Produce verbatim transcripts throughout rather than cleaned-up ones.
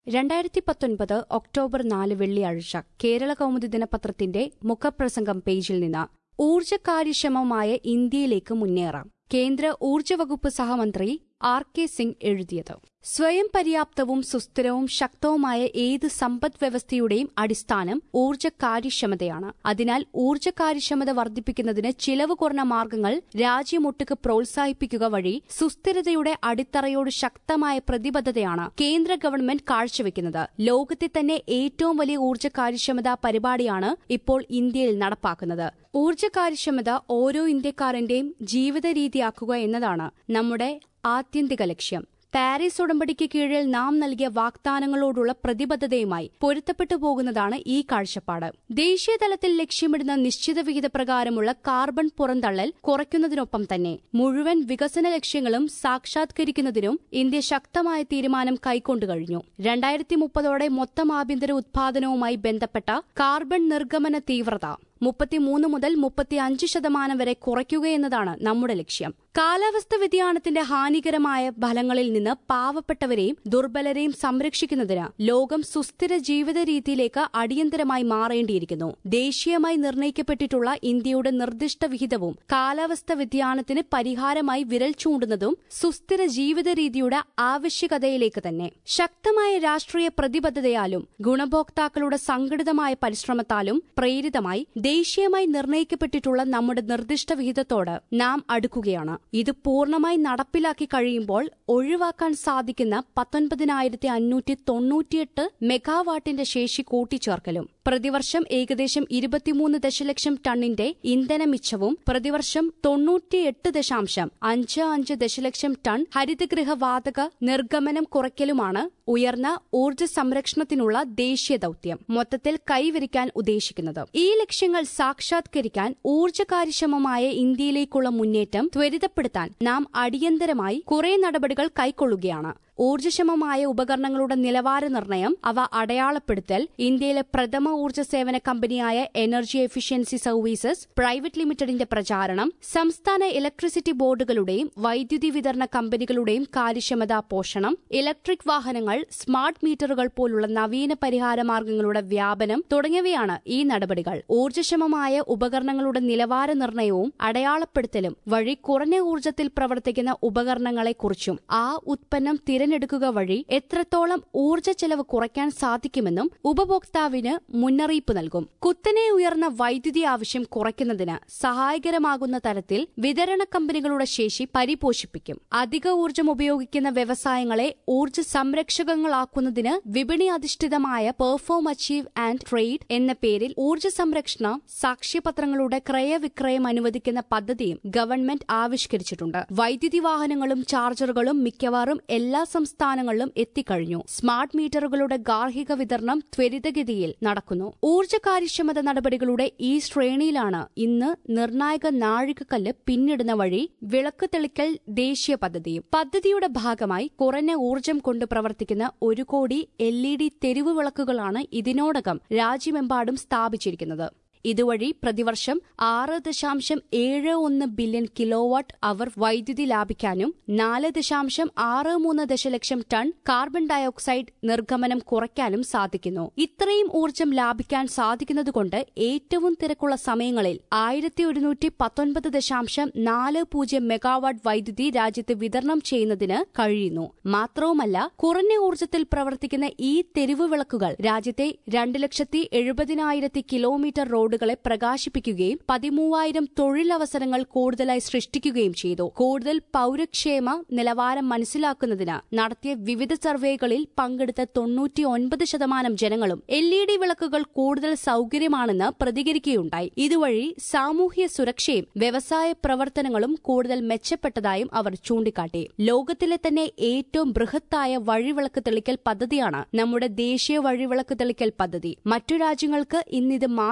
രണ്ടായിരത്തി പത്തൊൻപത് ഒക്ടോബർ നാല് വെള്ളിയാഴ്ച കേരള കൗമുദി ദിനപത്രത്തിന്റെ മുഖപ്രസംഗം പേജിൽ നിന്ന് ഊർജ്ജ കാര്യക്ഷമമായ ഇന്ത്യയിലേക്ക് മുന്നേറാം. കേന്ദ്ര ഊർജ്ജ വകുപ്പ് സഹമന്ത്രി ആർ കെ സിംഗ് എഴുതിയത്. സ്വയം പര്യാപ്തവും സുസ്ഥിരവും ശക്തവുമായ ഏത് സമ്പദ് വ്യവസ്ഥയുടെയും അടിസ്ഥാനം ഊർജ്ജ കാര്യക്ഷമതയാണ്. അതിനാൽ ഊർജ്ജ കാര്യക്ഷമത വർദ്ധിപ്പിക്കുന്നതിന് ചിലവ് കുറഞ്ഞ മാർഗ്ഗങ്ങൾ രാജ്യമൊട്ടുക്ക് പ്രോത്സാഹിപ്പിക്കുക വഴി സുസ്ഥിരതയുടെ അടിത്തറയോട് ശക്തമായ പ്രതിബദ്ധതയാണ് കേന്ദ്ര ഗവൺമെന്റ് കാഴ്ചവെക്കുന്നത്. ലോകത്തെ തന്നെ ഏറ്റവും വലിയ ഊർജ്ജ കാര്യക്ഷമതാ പരിപാടിയാണ് ഇപ്പോൾ ഇന്ത്യയിൽ നടപ്പാക്കുന്നത്. ഊർജ്ജ കാര്യക്ഷമത ഓരോ ഇന്ത്യക്കാരന്റെയും ജീവിത രീതിയാക്കുക എന്നതാണ് നമ്മുടെ ആത്യന്തിക ലക്ഷ്യം. പാരീസ് ഉടമ്പടിക്ക് കീഴിൽ നാം നൽകിയ വാഗ്ദാനങ്ങളോടുള്ള പ്രതിബദ്ധതയുമായി പൊരുത്തപ്പെട്ടു പോകുന്നതാണ് ഈ കാഴ്ചപ്പാട്. ദേശീയതലത്തിൽ ലക്ഷ്യമിടുന്ന നിശ്ചിത വിഹിത പ്രകാരമുള്ള കാർബൺ പുറന്തള്ളൽ കുറയ്ക്കുന്നതിനൊപ്പം തന്നെ മുഴുവൻ വികസന ലക്ഷ്യങ്ങളും സാക്ഷാത്കരിക്കുന്നതിനും ഇന്ത്യ ശക്തമായ തീരുമാനം കൈക്കൊണ്ടുകഴിഞ്ഞു. രണ്ടായിരത്തി മുപ്പതോടെ മൊത്തം ആഭ്യന്തര ഉത്പാദനവുമായി ബന്ധപ്പെട്ട കാർബൺ നിർഗമന തീവ്രത മുപ്പത്തിമൂന്ന് മുതൽ മുപ്പത്തിയഞ്ച് ശതമാനം വരെ കുറയ്ക്കുകയെന്നതാണ് നമ്മുടെ ലക്ഷ്യം. കാലാവസ്ഥ വ്യതിയാനത്തിന്റെ ഹാനികരമായ ഫലങ്ങളിൽ നിന്ന് പാവപ്പെട്ടവരെയും ദുർബലരെയും സംരക്ഷിക്കുന്നതിന് ലോകം സുസ്ഥിര ജീവിത രീതിയിലേക്ക് അടിയന്തരമായി മാറേണ്ടിയിരിക്കുന്നു. ദേശീയമായി നിർണയിക്കപ്പെട്ടിട്ടുള്ള ഇന്ത്യയുടെ നിർദ്ദിഷ്ട വിഹിതവും കാലാവസ്ഥ വ്യതിയാനത്തിന് പരിഹാരമായി വിരൽ ചൂണ്ടുന്നതും സുസ്ഥിര ജീവിത രീതിയുടെ ആവശ്യകതയിലേക്ക് തന്നെ. ശക്തമായ രാഷ്ട്രീയ പ്രതിബദ്ധതയാലും ഗുണഭോക്താക്കളുടെ സംഘടിതമായ പരിശ്രമത്താലും പ്രേരിതമായി ദേശീയമായി നിർണയിക്കപ്പെട്ടിട്ടുള്ള നമ്മുടെ നിർദ്ദിഷ്ട വിഹിതത്തോട് നാം അടുക്കുകയാണ്. ഇത് പൂർണ്ണമായി നടപ്പിലാക്കി കഴിയുമ്പോൾ ഒഴിവാക്കാൻ സാധിക്കുന്ന പത്തൊൻപതിനായിരത്തി അഞ്ഞൂറ്റി തൊണ്ണൂറ്റിയെട്ട് മെഗാവാട്ടിന്റെ ശേഷി കൂട്ടിച്ചേർക്കലും പ്രതിവർഷം ഏകദേശം ഇരുപത്തിമൂന്ന് ദശലക്ഷം ടണ്ണിന്റെ ഇന്ധന മിച്ചവും പ്രതിവർഷം തൊണ്ണൂറ്റിയെട്ട് ദശാംശം അഞ്ച് അഞ്ച് ദശലക്ഷം ടൺ ഹരിതഗൃഹ വാതക നിർഗമനം കുറയ്ക്കലുമാണ് ഉയർന്ന ഊർജ്ജ സംരക്ഷണത്തിനുള്ള ദേശീയ ദൌത്യം മൊത്തത്തിൽ കൈവരിക്കാൻ ഉദ്ദേശിക്കുന്നത്. ഈ ലക്ഷ്യങ്ങൾ സാക്ഷാത്കരിക്കാൻ ഊർജ്ജ കാര്യക്ഷമമായ ഇന്ത്യയിലേക്കുള്ള മുന്നേറ്റം ത്വരിതപ്പെടുത്താൻ നാം അടിയന്തരമായി കുറെ നടപടികൾ കൈക്കൊള്ളുകയാണ്. ഊർജ്ജക്ഷമമായ ഉപകരണങ്ങളുടെ നിലവാര നിർണ്ണയം, അവ അടയാളപ്പെടുത്തൽ, ഇന്ത്യയിലെ പ്രഥമ ഊർജ്ജ സേവന കമ്പനിയായ എനർജി എഫിഷ്യൻസി സർവീസസ് പ്രൈവറ്റ് ലിമിറ്റഡിന്റെ പ്രചാരണം, സംസ്ഥാന ഇലക്ട്രിസിറ്റി ബോർഡുകളുടെയും വൈദ്യുതി വിതരണ കമ്പനികളുടെയും കാര്യക്ഷമതാ പോഷണം, ഇലക്ട്രിക് വാഹനങ്ങൾ, സ്മാർട്ട് മീറ്ററുകൾ പോലുള്ള നവീന പരിഹാര മാർഗ്ഗങ്ങളുടെ വ്യാപനം തുടങ്ങിയവയാണ് ഈ നടപടികൾ. ഊർജ്ജക്ഷമമായ ഉപകരണങ്ങളുടെ നിലവാര നിർണ്ണയവും അടയാളപ്പെടുത്തലും വഴി കുറഞ്ഞ ഊർജ്ജത്തിൽ പ്രവർത്തിക്കുന്ന ഉപകരണങ്ങളെക്കുറിച്ചും ആ ഉത്പന്നം തിരഞ്ഞെടുക്കുക വഴി എത്രത്തോളം ഊർജ്ജ ചെലവ് കുറയ്ക്കാൻ സാധിക്കുമെന്നും ഉപഭോക്താവിന് മുന്നറിയിപ്പ് നൽകും. കുത്തനെ ഉയർന്ന വൈദ്യുതി ആവശ്യം കുറയ്ക്കുന്നതിന് സഹായകരമാകുന്ന തരത്തിൽ വിതരണ കമ്പനികളുടെ ശേഷി പരിപോഷിപ്പിക്കും. അധിക ഊർജ്ജം ഉപയോഗിക്കുന്ന വ്യവസായങ്ങളെ ഊർജ്ജ സംരക്ഷകങ്ങളാക്കുന്നതിന് വിപണി അധിഷ്ഠിതമായ പെർഫോം അച്ചീവ് ആൻഡ് ട്രേഡ് എന്ന പേരിൽ ഊർജ്ജ സംരക്ഷണ സാക്ഷ്യപത്രങ്ങളുടെ ക്രയവിക്രയം അനുവദിക്കുന്ന പദ്ധതിയും ഗവൺമെന്റ് ആവിഷ്കരിച്ചിട്ടുണ്ട്. വൈദ്യുതി വാഹനങ്ങളും ചാർജറുകളും മിക്കവാറും എല്ലാ സംസ്ഥാനങ്ങളിലും എത്തിക്കഴിഞ്ഞു. സ്മാർട്ട് മീറ്ററുകളുടെ ഗാർഹിക വിതരണം ത്വരിതഗതിയിൽ നടക്കുന്നു. ഊർജ്ജ കാര്യക്ഷമത നടപടികളുടെ ഈ ശ്രേണിയിലാണ് ഇന്ന് നിർണായക നാഴികക്കല്ല് പിന്നിടുന്ന വഴി വിളക്ക് തെളിക്കൽ ദേശീയ പദ്ധതിയും. പദ്ധതിയുടെ ഭാഗമായി കുറഞ്ഞ ഊർജ്ജം കൊണ്ട് പ്രവർത്തിക്കുന്ന ഒരു കോടി എൽ ഇ ഡി തെരുവ് വിളക്കുകളാണ് ഇതിനോടകം രാജ്യമെമ്പാടും സ്ഥാപിച്ചിരിക്കുന്നത്. ഇതുവഴി പ്രതിവർഷം ആറ് ദശാംശം ഏഴ് ഒന്ന് ബില്യൺ കിലോവാട്ട് അവർ വൈദ്യുതി ലാഭിക്കാനും നാല് ദശാംശം ആറ് മൂന്ന് ദശലക്ഷം ടൺ കാർബൺ ഡയോക്സൈഡ് നിർഗമനം കുറയ്ക്കാനും സാധിക്കുന്നു. ഇത്രയും ഊർജ്ജം ലാഭിക്കാൻ സാധിക്കുന്നതുകൊണ്ട് ഏറ്റവും തിരക്കുള്ള സമയങ്ങളിൽ ആയിരത്തി ഒരുന്നൂറ്റി പത്തൊൻപത് ദശാംശം നാല് പൂജ്യം മെഗാവാട്ട് വൈദ്യുതി രാജ്യത്ത് വിതരണം ചെയ്യുന്നതിന് കഴിയുന്നു. മാത്രവുമല്ല, കുറഞ്ഞ ഊർജ്ജത്തിൽ പ്രവർത്തിക്കുന്ന ഈ തെരുവ് വിളക്കുകൾ രാജ്യത്തെ രണ്ട് ലക്ഷത്തി എഴുപതിനായിരത്തി കിലോമീറ്റർ റോഡ് കളെ പ്രകാശിപ്പിക്കുകയും പതിമൂവായിരം തൊഴിലവസരങ്ങൾ കൂടുതലായി സൃഷ്ടിക്കുകയും ചെയ്തു. കൂടുതൽ പൌരക്ഷേമ നിലവാരം മനസ്സിലാക്കുന്നതിന് നടത്തിയ വിവിധ സർവേകളിൽ പങ്കെടുത്ത തൊണ്ണൂറ്റി ഒൻപത് ശതമാനം ജനങ്ങളും എൽ ഇ ഡി വിളക്കുകൾ കൂടുതൽ സൌകര്യമാണെന്ന് പ്രതികരിക്കുകയുണ്ടായി. ഇതുവഴി സാമൂഹ്യ സുരക്ഷയും വ്യവസായ പ്രവർത്തനങ്ങളും കൂടുതൽ മെച്ചപ്പെട്ടതായും അവർ ചൂണ്ടിക്കാട്ടി. ലോകത്തിലെ തന്നെ ഏറ്റവും ബൃഹത്തായ വഴിവിളക്ക് തെളിക്കൽ പദ്ധതിയാണ് നമ്മുടെ ദേശീയ വഴിവിളക്ക് തെളിക്കൽ പദ്ധതി. മറ്റു രാജ്യങ്ങൾക്ക് ഇന്നിത് മാതൃകയായി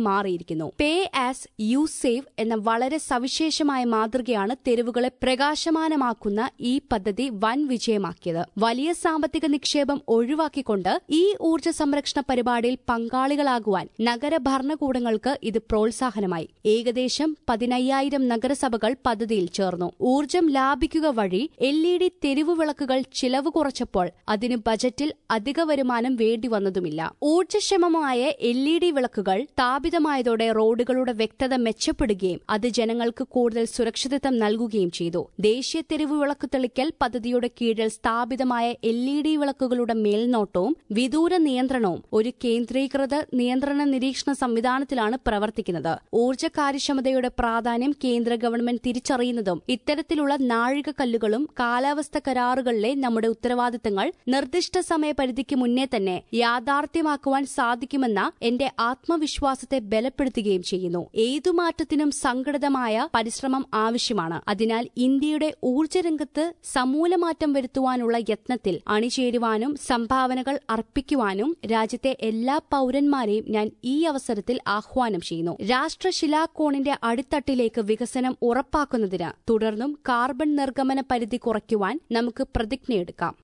മാറിയിരിക്കുന്നു. പേ ആസ് യു സേവ് എന്ന വളരെ സവിശേഷമായ മാതൃകയാണ് തെരുവുകളെ പ്രകാശമാനമാക്കുന്ന ഈ പദ്ധതി വൻ വിജയമാക്കിയത്. വലിയ സാമ്പത്തിക നിക്ഷേപം ഒഴിവാക്കിക്കൊണ്ട് ഈ ഊർജ്ജ സംരക്ഷണ പരിപാടിയിൽ പങ്കാളികളാകുവാൻ നഗര ഭരണകൂടങ്ങൾക്ക് ഇത് പ്രോത്സാഹനമായി. ഏകദേശം പതിനയ്യായിരം നഗരസഭകൾ പദ്ധതിയിൽ ചേർന്നു. ഊർജ്ജം ലാഭിക്കുക വഴി എൽ ഇ ഡി തെരുവു വിളക്കുകൾ ചിലവ് കുറച്ചപ്പോൾ അതിന് ബജറ്റിൽ അധിക വരുമാനം വേണ്ടിവന്നതുമില്ല. ഊർജ്ജക്ഷമമായ എൽ ഇ ഡി വിളക്കുകൾ സ്ഥാപിതമായതോടെ റോഡുകളുടെ വ്യക്തത മെച്ചപ്പെടുകയും അത് ജനങ്ങൾക്ക് കൂടുതൽ സുരക്ഷിതത്വം നൽകുകയും ചെയ്തു. ദേശീയ തെരുവു വിളക്ക് തെളിക്കൽ പദ്ധതിയുടെ കീഴിൽ സ്ഥാപിതമായ എൽ ഇ ഡി വിളക്കുകളുടെ മേൽനോട്ടവും വിദൂര നിയന്ത്രണവും ഒരു കേന്ദ്രീകൃത നിയന്ത്രണ നിരീക്ഷണ സംവിധാനത്തിലാണ് പ്രവർത്തിക്കുന്നത്. ഊർജ്ജ കാര്യക്ഷമതയുടെ പ്രാധാന്യം കേന്ദ്ര ഗവൺമെന്റ് തിരിച്ചറിയുന്നതും ഇത്തരത്തിലുള്ള നാഴികക്കല്ലുകളും കാലാവസ്ഥ കരാറുകളിലെ നമ്മുടെ ഉത്തരവാദിത്തങ്ങൾ നിർദ്ദിഷ്ട സമയപരിധിക്ക് മുന്നേ തന്നെ യാഥാർത്ഥ്യമാക്കുവാൻ സാധിക്കുമെന്ന എന്റെ ആത്മവിശ്വാസത്തെ ബലപ്പെടുത്തുകയും ചെയ്യുന്നു. ഏതു മാറ്റത്തിനും സംഘടിതമായ പരിശ്രമം ആവശ്യമാണ്. അതിനാൽ ഇന്ത്യയുടെ ഊർജ്ജരംഗത്ത് സമൂലമാറ്റം വരുത്തുവാനുള്ള യത്നത്തിൽ അണിചേരുവാനും സംഭാവനകൾ അർപ്പിക്കുവാനും രാജ്യത്തെ എല്ലാ പൌരന്മാരെയും ഞാൻ ഈ അവസരത്തിൽ ആഹ്വാനം ചെയ്യുന്നു. രാഷ്ട്രശിലാകോണിന്റെ അടിത്തട്ടിലേക്ക് വികസനം ഉറപ്പാക്കുന്നതിന് തുടർന്നും കാർബൺ നിർഗമന പരിധി കുറയ്ക്കുവാൻ നമുക്ക് പ്രതിജ്ഞയെടുക്കാം.